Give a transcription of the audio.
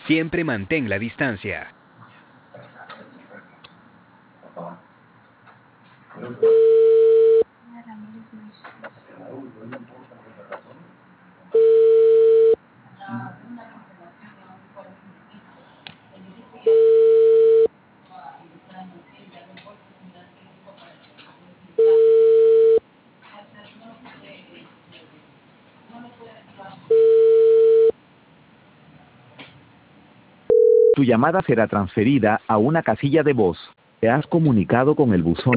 Siempre mantén la distancia. Tu llamada será transferida a una casilla de voz. Te has comunicado con el buzón.